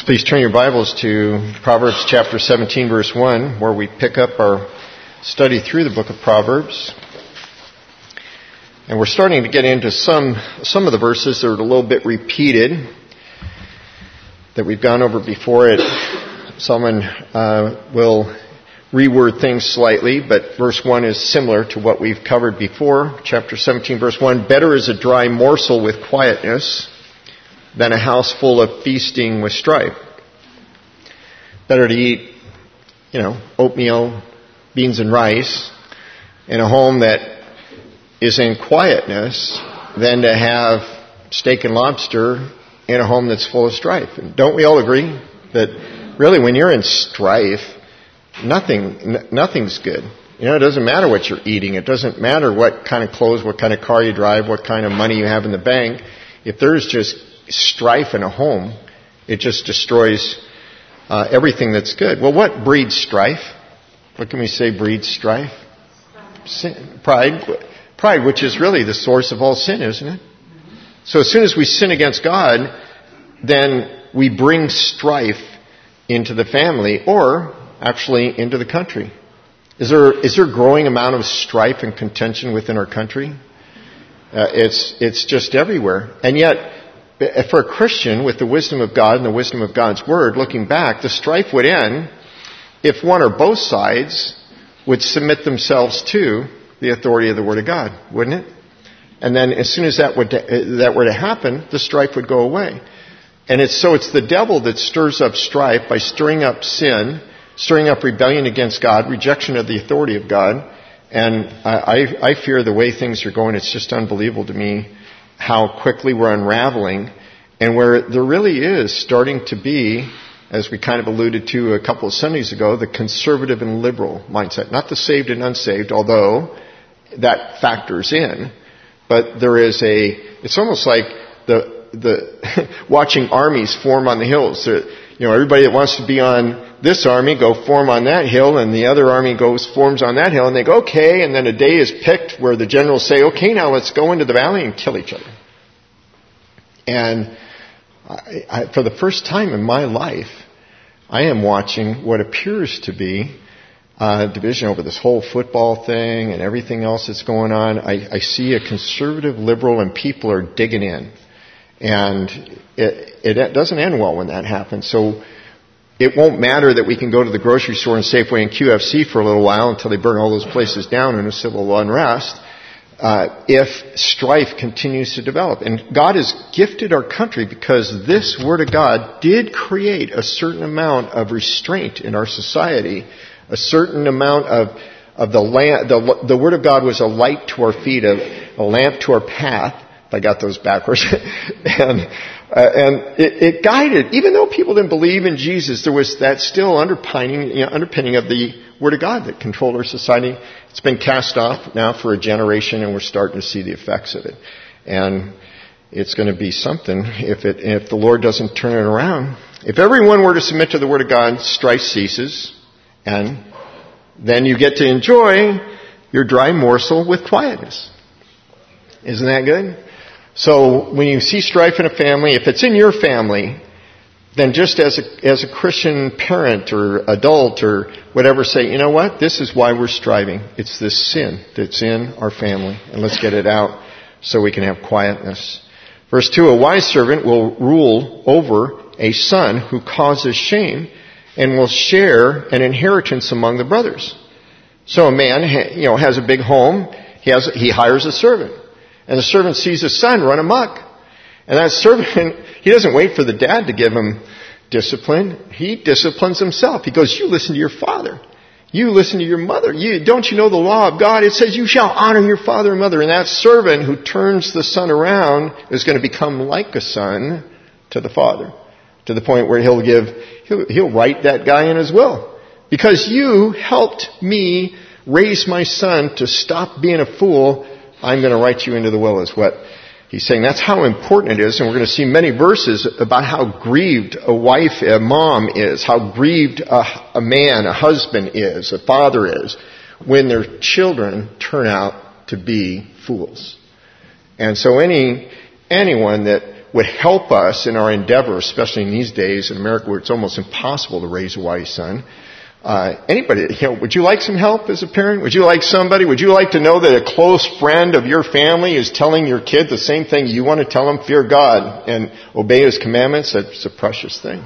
So please turn your Bibles to Proverbs chapter 17, verse 1, where we pick up our study through the book of Proverbs. And we're starting to get into some of the verses that are a little bit repeated that we've gone over before. Someone will reword things slightly, but verse 1 is similar to what we've covered before. Chapter 17, verse 1, better is a dry morsel with quietness than a house full of feasting with strife. Better to eat, oatmeal, beans and rice in a home that is in quietness than to have steak and lobster in a home that's full of strife. And don't we all agree that really when you're in strife, nothing's good. It doesn't matter what you're eating. It doesn't matter what kind of clothes, what kind of car you drive, what kind of money you have in the bank. If there's just strife in a home, it just destroys everything that's good. Well, what breeds strife? What can we say breeds strife? Sin, pride, which is really the source of all sin, isn't it? So as soon as we sin against God, then we bring strife into the family, or actually into the country. Is there a growing amount of strife and contention within our country? It's just everywhere. And yet, for a Christian, with the wisdom of God and the wisdom of God's Word, looking back, the strife would end if one or both sides would submit themselves to the authority of the Word of God, wouldn't it? And then as soon as that were to happen, the strife would go away. And it's the devil that stirs up strife by stirring up sin, stirring up rebellion against God, rejection of the authority of God. And I fear the way things are going, it's just unbelievable to me how quickly we're unraveling, and where there really is starting to be, as we kind of alluded to a couple of Sundays ago, the conservative and liberal mindset. Not the saved and unsaved, although that factors in. But there is it's almost like the watching armies form on the hills. Everybody that wants to be on this army go form on that hill, and the other army forms on that hill, and they go, okay, and then a day is picked where the generals say, okay, now let's go into the valley and kill each other. And I, for the first time in my life, I am watching what appears to be a division over this whole football thing and everything else that's going on. I see a conservative, liberal, and people are digging in. And it doesn't end well when that happens. So it won't matter that we can go to the grocery store and Safeway and QFC for a little while until they burn all those places down in a civil unrest if strife continues to develop. And God has gifted our country because this Word of God did create a certain amount of restraint in our society, a certain amount of the Word of God was a light to our feet, a lamp to our path. I got those backwards. and it guided, even though people didn't believe in Jesus, there was that still underpinning of the Word of God that controlled our society. It's been cast off now for a generation, and we're starting to see the effects of it. And it's going to be something if the Lord doesn't turn it around. If everyone were to submit to the Word of God, strife ceases, and then you get to enjoy your dry morsel with quietness. Isn't that good? So when you see strife in a family, if it's in your family, then just as a Christian parent or adult or whatever, say, you know what? This is why we're striving. It's this sin that's in our family, and let's get it out so we can have quietness. Verse 2, a wise servant will rule over a son who causes shame and will share an inheritance among the brothers. So a man, has a big home. He hires a servant. And the servant sees his son run amok. And that servant, he doesn't wait for the dad to give him discipline. He disciplines himself. He goes, you listen to your father. You listen to your mother. Don't you know the law of God? It says you shall honor your father and mother. And that servant who turns the son around is going to become like a son to the father. To the point where he'll write that guy in his will. Because you helped me raise my son to stop being a fool, I'm going to write you into the will, is what he's saying. That's how important it is. And we're going to see many verses about how grieved a wife, a mom is, how grieved a man, a husband is, a father is, when their children turn out to be fools. And so anyone that would help us in our endeavor, especially in these days in America where it's almost impossible to raise a wise son. Anybody, would you like some help as a parent? Would you like to know that a close friend of your family is telling your kid the same thing you want to tell them? Fear God and obey His commandments. That's a precious thing.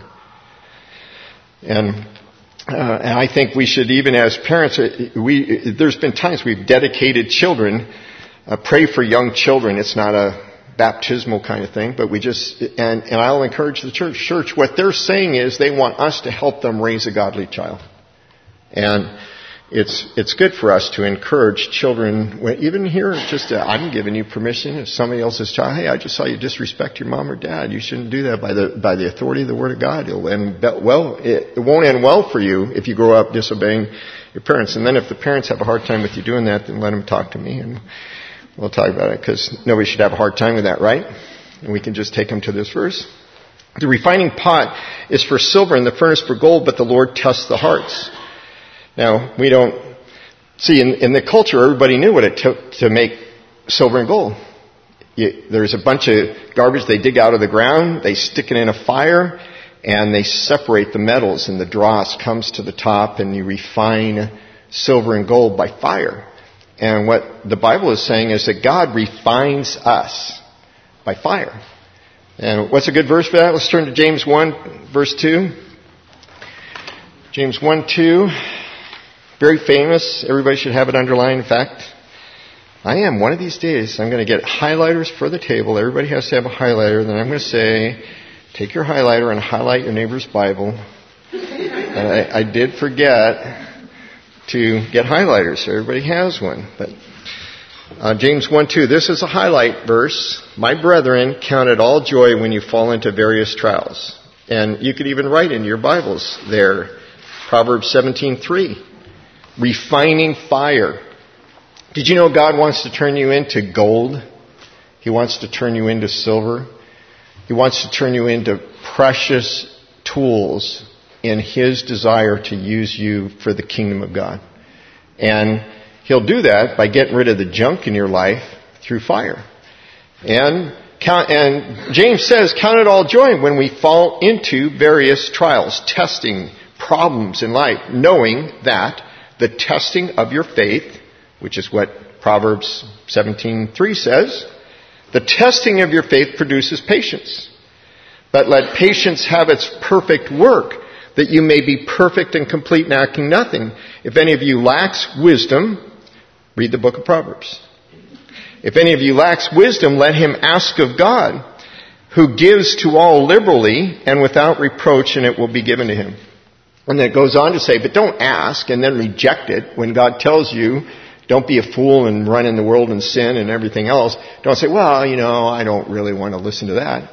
And I think we should, even as parents, there's been times we've dedicated children, pray for young children. It's not a baptismal kind of thing, but and I'll encourage the church, what they're saying is they want us to help them raise a godly child. And it's good for us to encourage children, even here, I'm giving you permission, if somebody else's child, hey, I just saw you disrespect your mom or dad, you shouldn't do that by the authority of the Word of God. It won't end well for you if you grow up disobeying your parents. And then if the parents have a hard time with you doing that, then let them talk to me and we'll talk about it, because nobody should have a hard time with that, right? And we can just take them to this verse. The refining pot is for silver and the furnace for gold, but the Lord tests the hearts. Now, we don't see in the culture, everybody knew what it took to make silver and gold. There's a bunch of garbage they dig out of the ground, they stick it in a fire, and they separate the metals, and the dross comes to the top, and you refine silver and gold by fire. And what the Bible is saying is that God refines us by fire. And what's a good verse for that? Let's turn to James 1, verse 2. James 1:2. Very famous. Everybody should have it underlined. In fact, I am. One of these days, I'm going to get highlighters for the table. Everybody has to have a highlighter. Then I'm going to say, take your highlighter and highlight your neighbor's Bible. And I did forget to get highlighters, so everybody has one. But James 1:2, this is a highlight verse. My brethren, count it all joy when you fall into various trials. And you could even write in your Bibles there, Proverbs 17:3, refining fire. Did you know God wants to turn you into gold? He wants to turn you into silver. He wants to turn you into precious tools in His desire to use you for the kingdom of God. And He'll do that by getting rid of the junk in your life through fire. And James says, count it all joy when we fall into various trials, testing, problems in life, knowing that the testing of your faith, which is what Proverbs 17:3 says, the testing of your faith produces patience. But let patience have its perfect work, that you may be perfect and complete and lacking nothing. If any of you lacks wisdom, read the book of Proverbs. If any of you lacks wisdom, let him ask of God, who gives to all liberally and without reproach, and it will be given to him. And then it goes on to say, but don't ask and then reject it when God tells you, don't be a fool and run in the world and sin and everything else. Don't say, well, I don't really want to listen to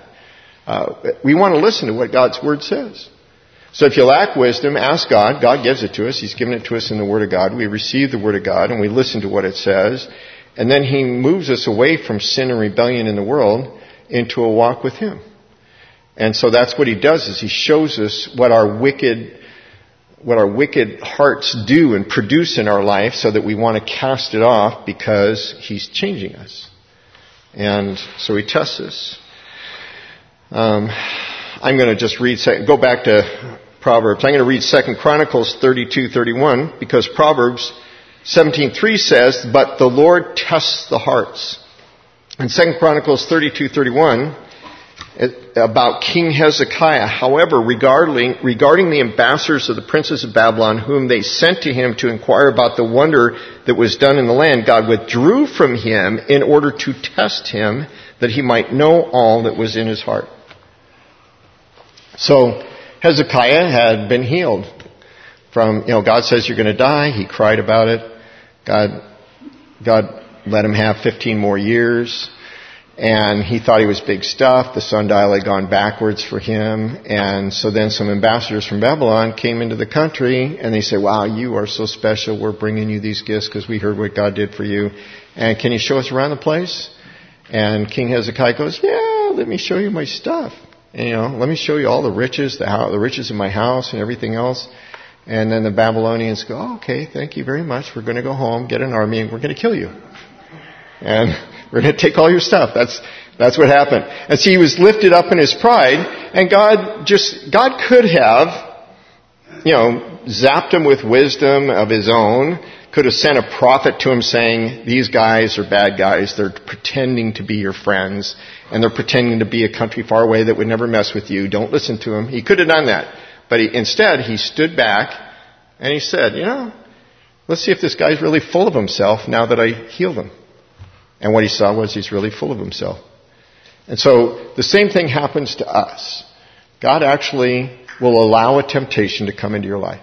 that. We want to listen to what God's Word says. So if you lack wisdom, ask God. God gives it to us. He's given it to us in the Word of God. We receive the Word of God and we listen to what it says. And then He moves us away from sin and rebellion in the world into a walk with Him. And so that's what He does, is He shows us what our wicked hearts do and produce in our life, so that we want to cast it off because He's changing us. And so He tests us. I'm going to just go back to Proverbs. I'm going to read 2 Chronicles 32:31, because Proverbs 17:3 says, but the Lord tests the hearts. And 2 Chronicles 32:31, about King Hezekiah. However, regarding the ambassadors of the princes of Babylon, whom they sent to him to inquire about the wonder that was done in the land, God withdrew from him in order to test him, that he might know all that was in his heart. So Hezekiah had been healed from, God says you're going to die. He cried about it. God let him have 15 more years. And he thought he was big stuff. The sundial had gone backwards for him. And so then some ambassadors from Babylon came into the country and they said, wow, you are so special. We're bringing you these gifts because we heard what God did for you. And can you show us around the place? And King Hezekiah goes, yeah, let me show you my stuff. And, let me show you all the riches, the riches in my house and everything else. And then the Babylonians go, oh, okay, thank you very much. We're going to go home, get an army, and we're going to kill you. And we're going to take all your stuff. That's what happened. And see, he was lifted up in his pride, and God could have, zapped him with wisdom of his own, could have sent a prophet to him saying, these guys are bad guys, they're pretending to be your friends, and they're pretending to be a country far away that would never mess with you, don't listen to them. He could have done that. But instead, he stood back, and he said, let's see if this guy's really full of himself now that I healed him. And what he saw was he's really full of himself. And so the same thing happens to us. God actually will allow a temptation to come into your life.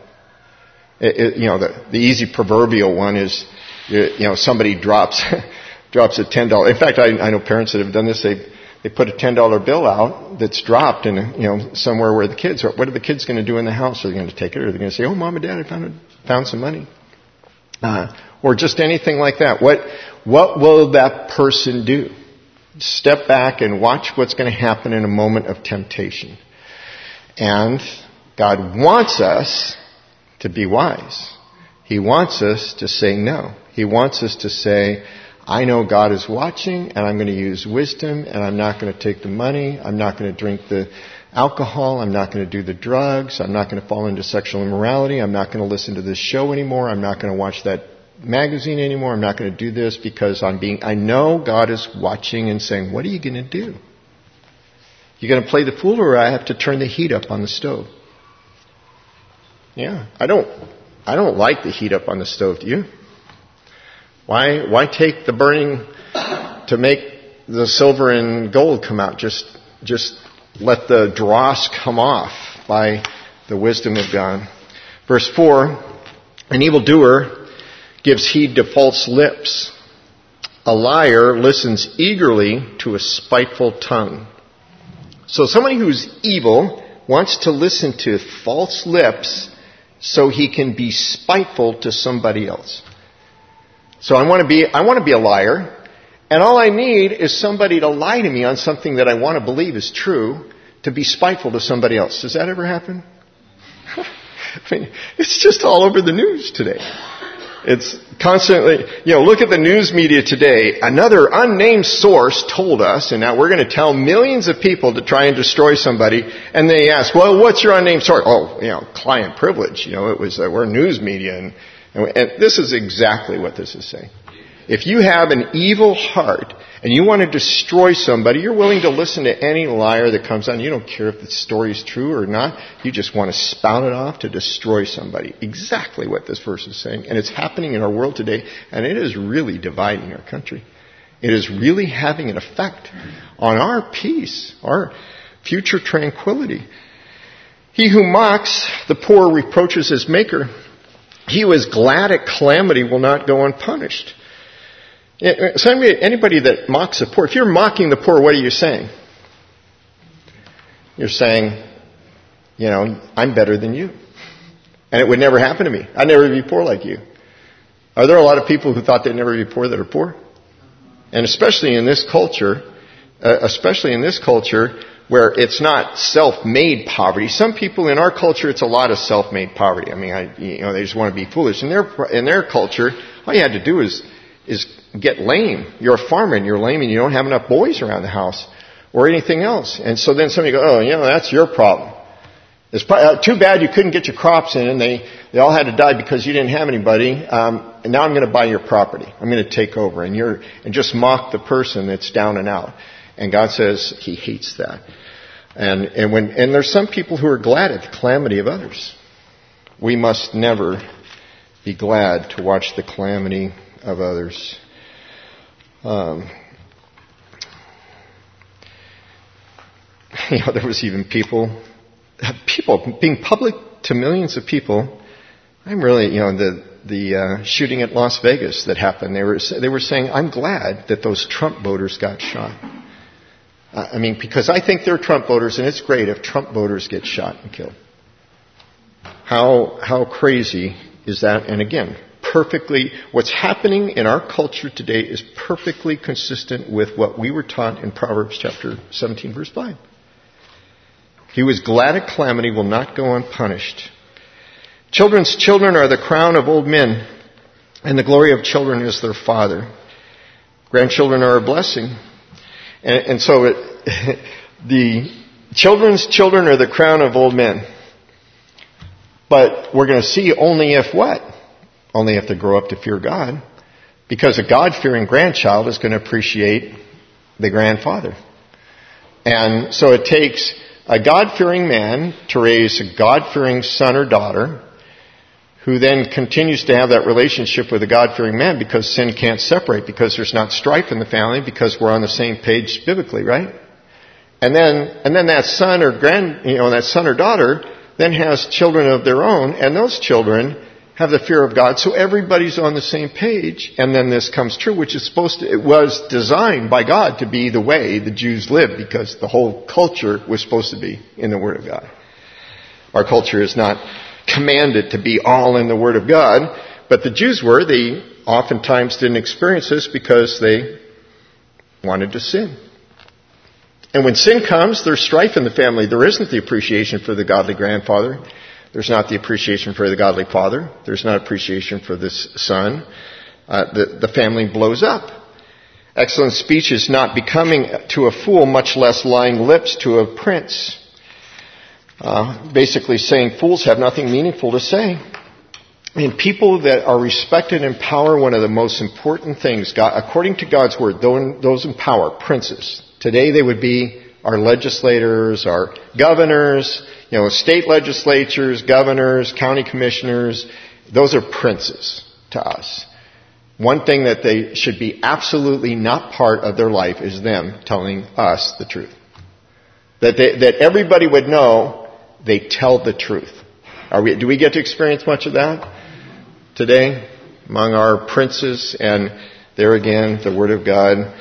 The easy proverbial one is, somebody drops a $10. In fact, I know parents that have done this. They put a $10 bill out that's dropped in, somewhere where the kids are. What are the kids going to do in the house? Are they going to take it, or are they going to say, "Oh, Mom and Dad, I found some money," or just anything like that? What will that person do? Step back and watch what's going to happen in a moment of temptation. And God wants us to be wise. He wants us to say no. He wants us to say, I know God is watching, and I'm going to use wisdom, and I'm not going to take the money. I'm not going to drink the alcohol. I'm not going to do the drugs. I'm not going to fall into sexual immorality. I'm not going to listen to this show anymore. I'm not going to watch that magazine anymore. I'm not going to do this because I know God is watching and saying, what are you going to do? You going to play the fool, or I have to turn the heat up on the stove? Yeah, I don't like the heat up on the stove, do you? Why take the burning to make the silver and gold come out? Just let the dross come off by the wisdom of God. Verse 4, an evildoer gives heed to false lips. A liar listens eagerly to a spiteful tongue. So somebody who's evil wants to listen to false lips so he can be spiteful to somebody else. So I want to be a liar, and all I need is somebody to lie to me on something that I want to believe is true, to be spiteful to somebody else. Does that ever happen? It's just all over the news today. It's constantly, look at the news media today. Another unnamed source told us, and now we're going to tell millions of people to try and destroy somebody, and they ask, well, what's your unnamed source? Oh, client privilege. We're news media, and this is exactly what this is saying. If you have an evil heart and you want to destroy somebody, you're willing to listen to any liar that comes on. You don't care if the story is true or not. You just want to spout it off to destroy somebody. Exactly what this verse is saying. And it's happening in our world today, and it is really dividing our country. It is really having an effect on our peace, our future tranquility. He who mocks the poor reproaches his maker. He who is glad at calamity will not go unpunished. So anybody that mocks the poor, if you're mocking the poor, what are you saying? You're saying, I'm better than you. And it would never happen to me. I'd never be poor like you. Are there a lot of people who thought they'd never be poor that are poor? And especially in this culture where it's not self-made poverty. Some people in our culture, it's a lot of self-made poverty. I mean, they just want to be foolish. In their culture, all you had to do is get lame. You're a farmer and you're lame and you don't have enough boys around the house or anything else. And so then somebody goes, that's your problem. It's too bad you couldn't get your crops in and they all had to die because you didn't have anybody. And now I'm going to buy your property. I'm going to take over and just mock the person that's down and out. And God says He hates that. And there's some people who are glad at the calamity of others. We must never be glad to watch the calamity of others. There was even people being public to millions of people. I'm really, the shooting at Las Vegas that happened. They were saying, I'm glad that those Trump voters got shot. Because I think they're Trump voters, and it's great if Trump voters get shot and killed. How crazy is that? And again, what's happening in our culture today is perfectly consistent with what we were taught in Proverbs chapter 17, verse 5. He who is glad at calamity will not go unpunished. Children's children are the crown of old men, and the glory of children is their father. Grandchildren are a blessing, And so the children's children are the crown of old men. But we're going to see only if what? Only if they grow up to fear God. Because a God-fearing grandchild is going to appreciate the grandfather. And so it takes a God-fearing man to raise a God-fearing son or daughter who then continues to have that relationship with a God-fearing man because sin can't separate, because there's not strife in the family, because we're on the same page biblically, right? And then that son or that son or daughter then has children of their own, and those children have the fear of God, so everybody's on the same page, and then this comes true, which is it was designed by God to be the way the Jews lived, because the whole culture was supposed to be in the Word of God. Our culture is not commanded to be all in the Word of God, but the Jews were. They oftentimes didn't experience this because they wanted to sin. And when sin comes, there's strife in the family. There isn't the appreciation for the godly grandfather. There's not the appreciation for the godly father. There's not appreciation for this son. The family blows up. Excellent speech is not becoming to a fool, much less lying lips to a prince. Basically saying fools have nothing meaningful to say. And people that are respected in power, one of the most important things, according to God's word, those in power, princes. Today they would be our legislators, our governors, state legislatures, governors, county commissioners. Those are princes to us. One thing that they should be absolutely not part of their life is them telling us the truth. That everybody would know they tell the truth. Do we get to experience much of that today among our princes? And there again, the Word of God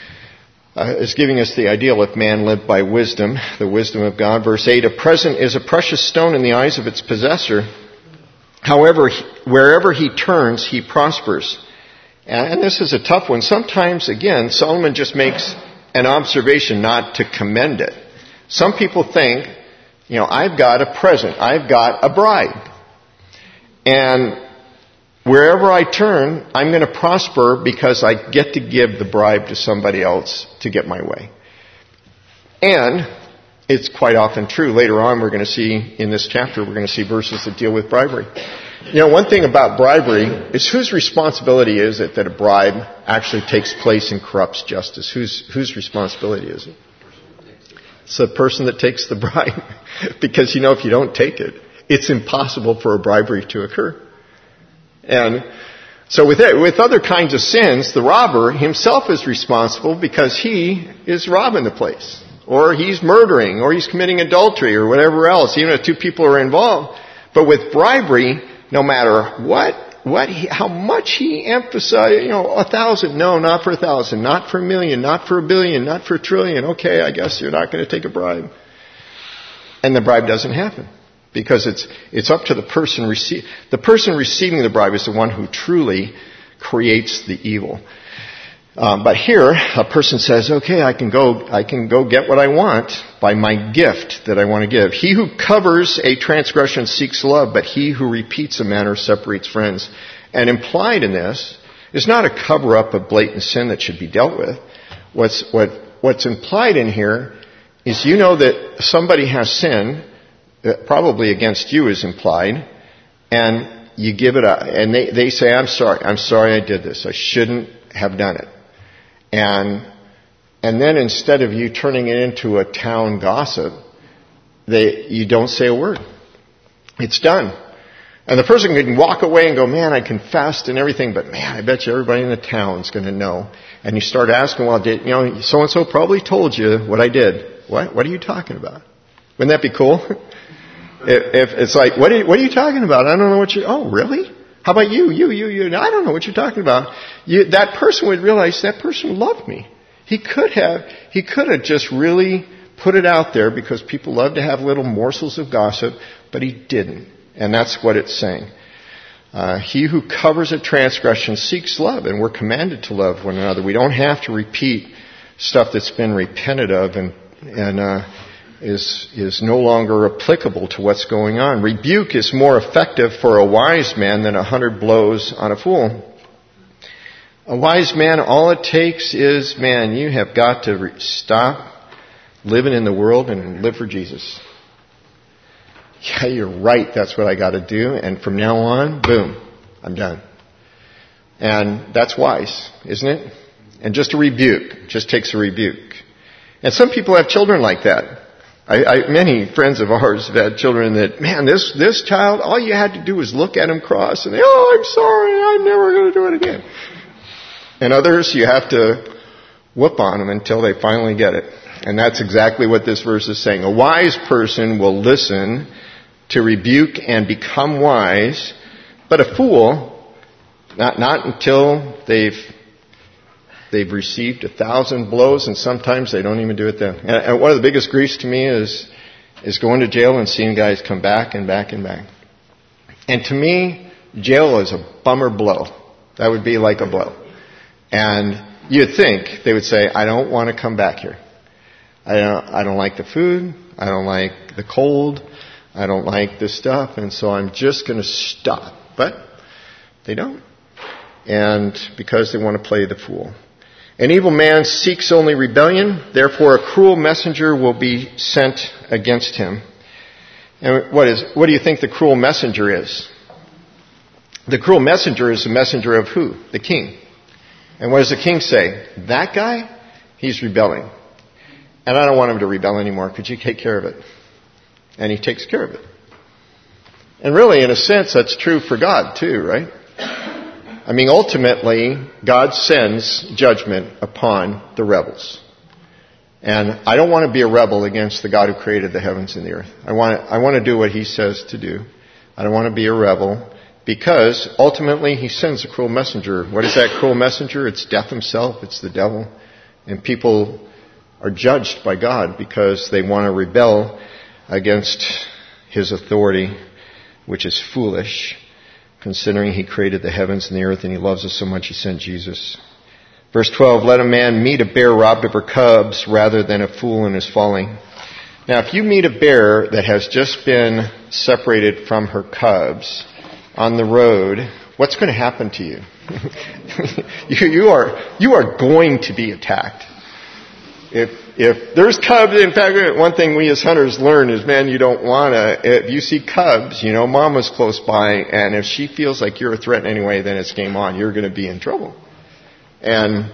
is giving us the ideal if man lived by wisdom, the wisdom of God. Verse 8, a present is a precious stone in the eyes of its possessor. However, wherever he turns, he prospers. And this is a tough one. Sometimes, again, Solomon just makes an observation not to commend it. Some people think, I've got a present. I've got a bribe. And wherever I turn, I'm going to prosper because I get to give the bribe to somebody else to get my way. And it's quite often true. Later on, we're going to see in this chapter, we're going to see verses that deal with bribery. One thing about bribery is whose responsibility is it that a bribe actually takes place and corrupts justice? Whose responsibility is it? It's the person that takes the bribe. Because, if you don't take it, it's impossible for a bribery to occur. And so with other kinds of sins, the robber himself is responsible because he is robbing the place. Or he's murdering, or he's committing adultery, or whatever else, even if two people are involved. But with bribery, no matter how much he emphasized, 1,000, no, not for 1,000, not for 1,000,000, not for 1,000,000,000, not for 1,000,000,000,000, okay, I guess you're not going to take a bribe. And the bribe doesn't happen. Because it's up to the person receiving the bribe is the one who truly creates the evil. But here, a person says, okay, I can go get what I want by my gift that I want to give. He who covers a transgression seeks love, but he who repeats a matter separates friends. And implied in this is not a cover-up of blatant sin that should be dealt with. What's implied in here is that somebody has sin, probably against you is implied, and you give it up, and they say, I'm sorry I did this, I shouldn't have done it. And then instead of you turning it into a town gossip, you don't say a word. It's done. And the person can walk away and go, man, I confessed and everything, but man, I bet you everybody in the town's going to know. And you start asking, well, so-and-so probably told you what I did. What are you talking about? Wouldn't that be cool? If it's like, what are you talking about? I don't know what oh, really? How about you? I don't know what you're talking about. That person would realize that person loved me. He could have just really put it out there because people love to have little morsels of gossip, but he didn't. And that's what it's saying. He who covers a transgression seeks love, and we're commanded to love one another. We don't have to repeat stuff that's been repented of and is no longer applicable to what's going on. Rebuke is more effective for a wise man than 100 blows on a fool. A wise man, all it takes is, man, you have got to stop living in the world and live for Jesus. Yeah, you're right. That's what I got to do. And from now on, boom, I'm done. And that's wise, isn't it? And just a rebuke. Just takes a rebuke. And some people have children like that. Many friends of ours have had children that, man, this child, all you had to do was look at him cross and I'm sorry, I'm never going to do it again. And others, you have to whoop on them until they finally get it. And that's exactly what this verse is saying. A wise person will listen to rebuke and become wise, but a fool, not until they've received 1,000 blows, and sometimes they don't even do it then. And one of the biggest griefs to me is going to jail and seeing guys come back and back and back. And to me, jail is a bummer blow. That would be like a blow. And you'd think they would say, I don't want to come back here. I don't like the food. I don't like the cold. I don't like this stuff. And so I'm just going to stop. But they don't. And because they want to play the fool. An evil man seeks only rebellion. Therefore a cruel messenger will be sent against him. And what do you think the cruel messenger is? The cruel messenger is the messenger of who? The king. And what does the king say? That guy, he's rebelling. And I don't want him to rebel anymore. Could you take care of it? And he takes care of it. And really, in a sense, that's true for God too, right? I mean, ultimately, God sends judgment upon the rebels. And I don't want to be a rebel against the God who created the heavens and the earth. I want to do what he says to do. I don't want to be a rebel. Because ultimately he sends a cruel messenger. What is that cruel messenger? It's death himself. It's the devil. And people are judged by God because they want to rebel against his authority, which is foolish, considering he created the heavens and the earth and he loves us so much he sent Jesus. Verse 12, let a man meet a bear robbed of her cubs rather than a fool in his folly. Now if you meet a bear that has just been separated from her cubs on the road, what's going to happen to you? you are going to be attacked. If there's cubs, in fact, one thing we as hunters learn is, man, you don't want to, if you see cubs, mama's close by, and if she feels like you're a threat in any way, then it's game on. You're going to be in trouble. And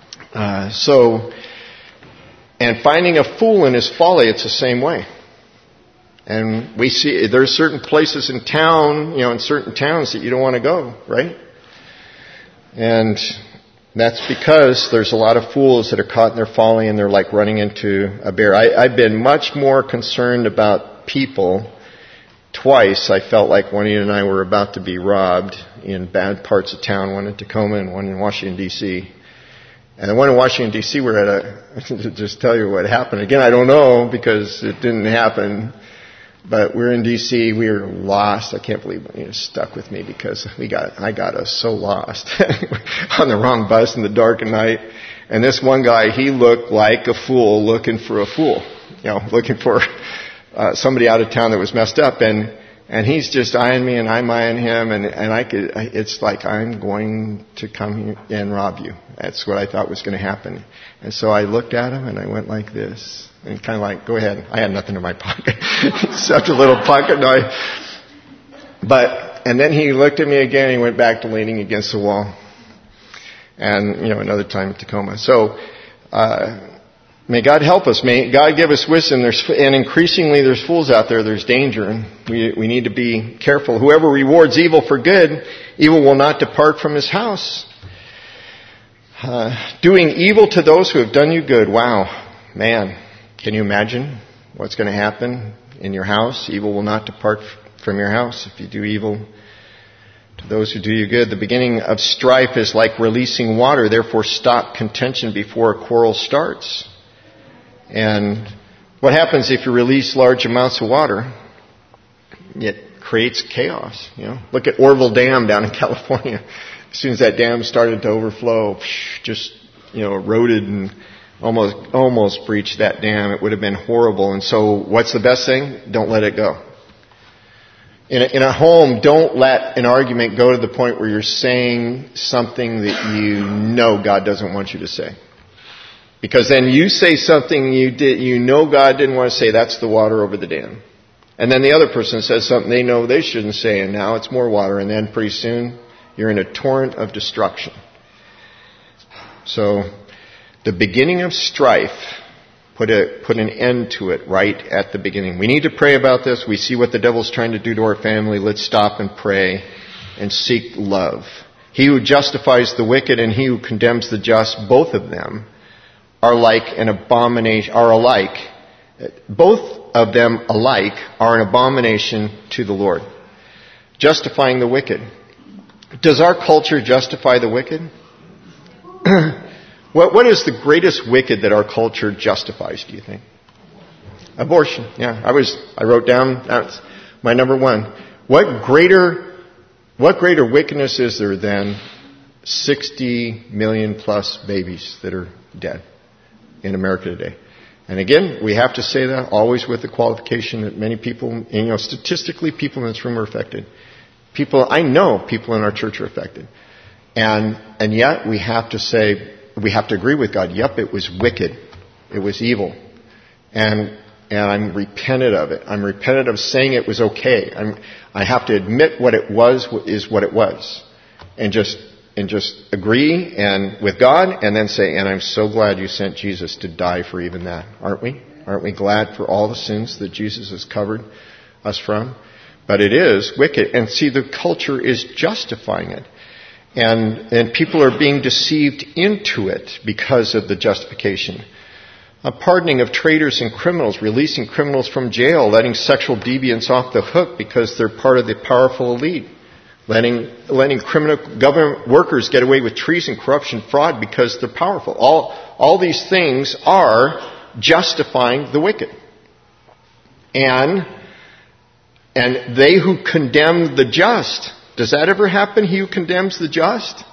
finding a fool in his folly, it's the same way. And we see there's certain places in town, in certain towns that you don't want to go, right? And that's because there's a lot of fools that are caught in their folly and they're like running into a bear. I've been much more concerned about people. Twice I felt like Juanita and I were about to be robbed in bad parts of town, one in Tacoma and one in Washington, D.C. And the one in Washington, D.C. we're at to just tell you what happened. Again, I don't know because it didn't happen. But we're in D.C., we were lost. I can't believe it stuck with me because I got us so lost on the wrong bus in the dark at night. And this one guy, he looked like a fool looking for a fool, looking for somebody out of town that was messed up. And he's just eyeing me and I'm eyeing him and it's like I'm going to come here and rob you. That's what I thought was going to happen. And so I looked at him and I went like this. And kind of like, go ahead. I had nothing in my pocket. Such a little pocket knife. And then he looked at me again and he went back to leaning against the wall. And, another time in Tacoma. So, may God help us. May God give us wisdom. And increasingly there's fools out there. There's danger. And we need to be careful. Whoever rewards evil for good, evil will not depart from his house. Doing evil to those who have done you good. Wow. Man. Can you imagine what's going to happen in your house? Evil will not depart from your house if you do evil to those who do you good. The beginning of strife is like releasing water. Therefore, stop contention before a quarrel starts. And what happens if you release large amounts of water? It creates chaos. Look at Orville Dam down in California. As soon as that dam started to overflow, just eroded and almost breached that dam. It would have been horrible. And so what's the best thing? Don't let it go. In a home, don't let an argument go to the point where you're saying something that you know God doesn't want you to say. Because then you say something you know God didn't want to say. That's the water over the dam. And then the other person says something they know they shouldn't say, and now it's more water. And then pretty soon you're in a torrent of destruction. So the beginning of strife, put an end to it right at the beginning. We need to pray about this. We see what the devil's trying to do to our family. Let's stop and pray and seek love. He who justifies the wicked and he who condemns the just, both of them are like an abomination, are alike. Both of them alike are an abomination to the Lord. Justifying the wicked. Does our culture justify the wicked? What is the greatest wicked that our culture justifies, do you think? Abortion. Yeah, I wrote down, that's my number one. What greater wickedness is there than 60 million plus babies that are dead in America today? And again, we have to say that always with the qualification that many people, statistically people in this room are affected. I know people in our church are affected. And yet we have to say, we have to agree with God. Yep, it was wicked. It was evil. And I'm repentant of it. I'm repentant of saying it was okay. I have to admit what it was is what it was. And just agree with God and then say, and I'm so glad you sent Jesus to die for even that. Aren't we? Aren't we glad for all the sins that Jesus has covered us from? But it is wicked. And see, the culture is justifying it. And people are being deceived into it because of the justification. A pardoning of traitors and criminals, releasing criminals from jail, letting sexual deviants off the hook because they're part of the powerful elite. Letting criminal government workers get away with treason, corruption, fraud because they're powerful. All these things are justifying the wicked. And they who condemn the just. Does that ever happen? He who condemns the just?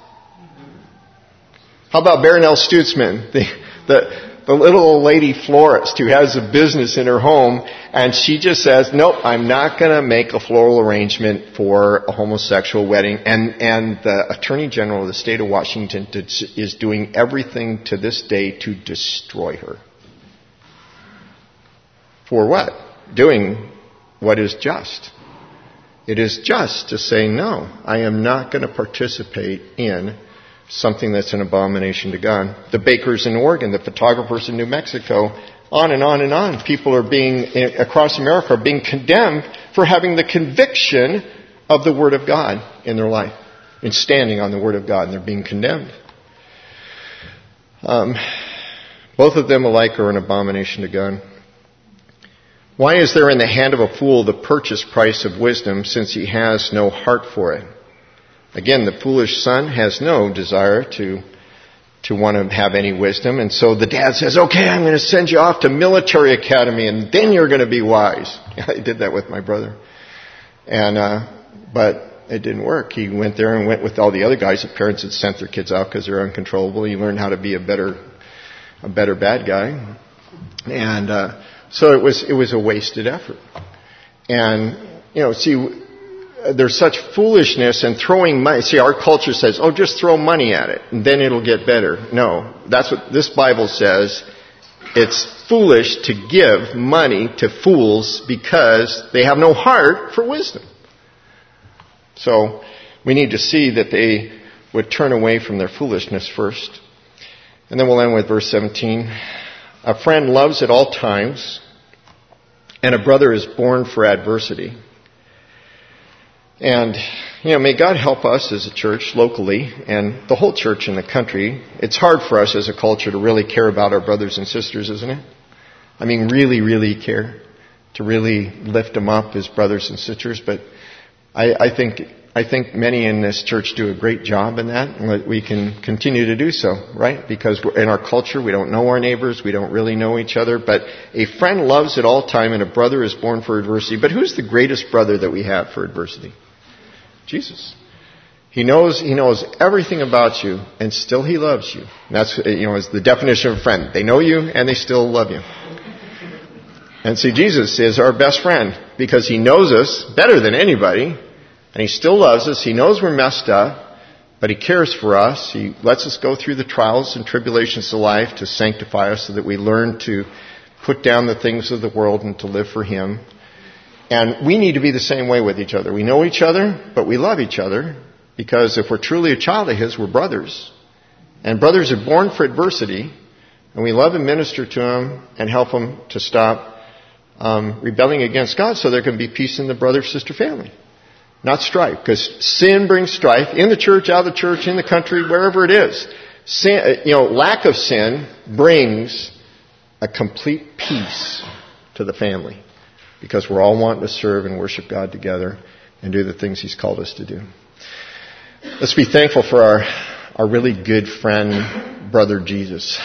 How about Baronelle Stutzman, the little old lady florist who has a business in her home, and she just says, nope, I'm not going to make a floral arrangement for a homosexual wedding. And the Attorney General of the state of Washington is doing everything to this day to destroy her. For what? Doing what is just. It is just to say, no, I am not going to participate in something that's an abomination to God. The bakers in Oregon, the photographers in New Mexico, on and on and on. People are across America are being condemned for having the conviction of the Word of God in their life, in standing on the Word of God, and they're being condemned. Both of them alike are an abomination to God. Why is there in the hand of a fool the purchase price of wisdom, since he has no heart for it? Again, the foolish son has no desire to want to have any wisdom. And so the dad says, okay, I'm going to send you off to military academy and then you're going to be wise. I did that with my brother. But it didn't work. He went there and went with all the other guys. The parents had sent their kids out because they're uncontrollable. He learned how to be a better bad guy. And so it was a wasted effort. And, there's such foolishness and throwing money. See, our culture says, oh, just throw money at it and then it'll get better. No, that's what this Bible says. It's foolish to give money to fools because they have no heart for wisdom. So we need to see that they would turn away from their foolishness first. And then we'll end with verse 17. A friend loves at all times, and a brother is born for adversity. And, may God help us as a church locally and the whole church in the country. It's hard for us as a culture to really care about our brothers and sisters, isn't it? I mean, really, really care. To really lift them up as brothers and sisters. But I think many in this church do a great job in that, and we can continue to do so, right? Because in our culture, we don't know our neighbors, we don't really know each other, but a friend loves at all time, and a brother is born for adversity. But who's the greatest brother that we have for adversity? Jesus. He knows everything about you, and still He loves you. And that's, is the definition of a friend. They know you, and they still love you. And see, Jesus is our best friend because He knows us better than anybody, and He still loves us. He knows we're messed up, but He cares for us. He lets us go through the trials and tribulations of life to sanctify us so that we learn to put down the things of the world and to live for Him. And we need to be the same way with each other. We know each other, but we love each other because if we're truly a child of His, we're brothers. And brothers are born for adversity, and we love and minister to them and help them to stop rebelling against God so there can be peace in the brother-sister family. Not strife, because sin brings strife in the church, out of the church, in the country, wherever it is. Sin, lack of sin brings a complete peace to the family because we're all wanting to serve and worship God together and do the things He's called us to do. Let's be thankful for our really good friend, Brother Jesus.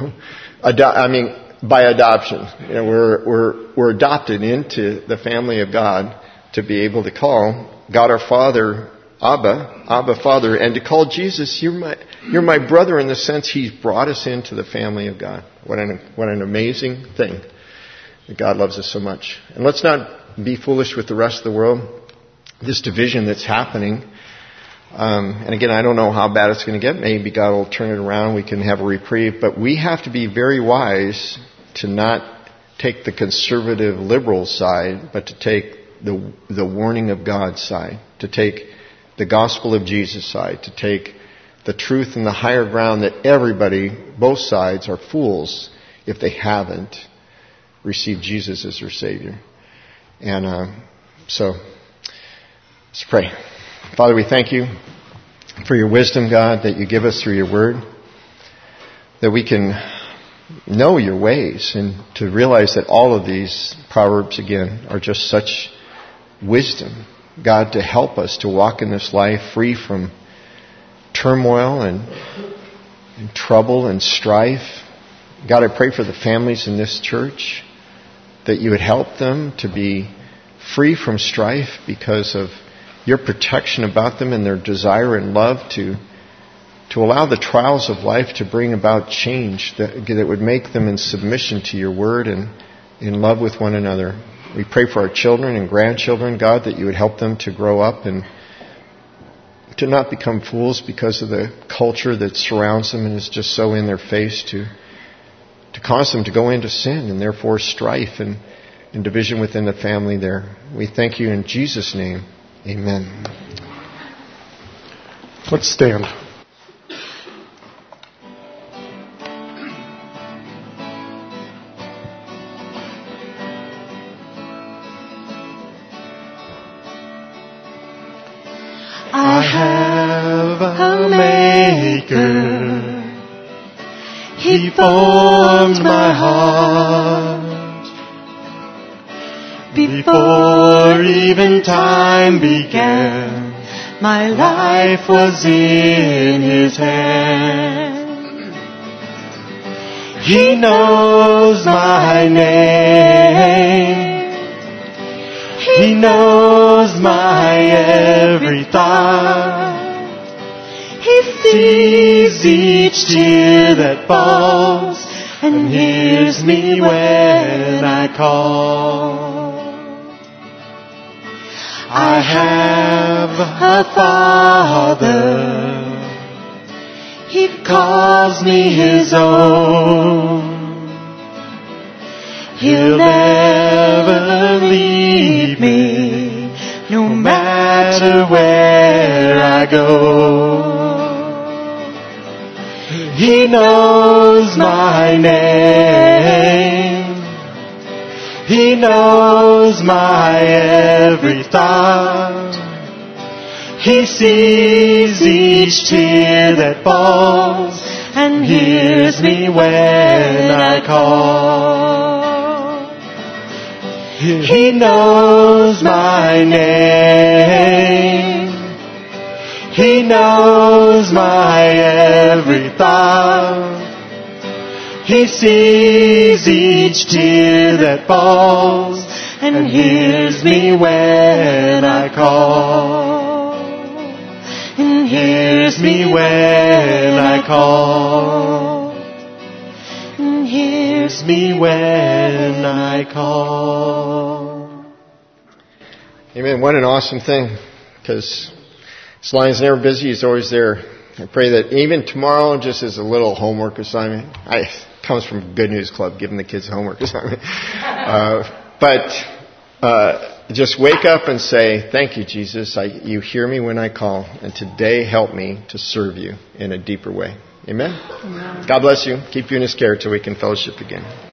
By adoption, we're adopted into the family of God to be able to call God our Father, Abba Father, and to call Jesus, you're my brother in the sense He's brought us into the family of God. What an amazing thing that God loves us so much. And let's not be foolish with the rest of the world. This division that's happening, and again, I don't know how bad it's going to get. Maybe God will turn it around. We can have a reprieve. But we have to be very wise to not take the conservative liberal side, but to take the warning of God's side, to take the gospel of Jesus' side, to take the truth and the higher ground that everybody, both sides, are fools if they haven't received Jesus as their Savior. And so, let's pray. Father, we thank You for Your wisdom, God, that You give us through Your Word, that we can know Your ways and to realize that all of these Proverbs, again, are just such wisdom, God, to help us to walk in this life free from turmoil and trouble and strife. God, I pray for the families in this church that You would help them to be free from strife because of Your protection about them and their desire and love to allow the trials of life to bring about change that would make them in submission to Your Word and in love with one another. We pray for our children and grandchildren, God, that You would help them to grow up and to not become fools because of the culture that surrounds them and is just so in their face to cause them to go into sin and therefore strife and division within the family there. We thank You in Jesus' name. Amen. Let's stand. I have a Maker. He formed my heart. Before even time began, my life was in His hand. He knows my name. He knows my every thought. He sees each tear that falls and hears me when I call. I have a Father. He calls me His own. He'll never leave me, no matter where I go. He knows my name. He knows my every thought. He sees each tear that falls and hears me when I call. He knows my name. He knows my every thought. He sees each tear that falls and hears me when I call. And hears me when I call. And hears me when I call. Amen. What an awesome thing. Because this Lion's never busy. He's always there. I pray that even tomorrow, just as a little homework assignment, it comes from Good News Club, giving the kids homework assignment. Just wake up and say, thank you, Jesus. You hear me when I call. And today help me to serve you in a deeper way. Amen? Amen. God bless you. Keep you in His care till we can fellowship again.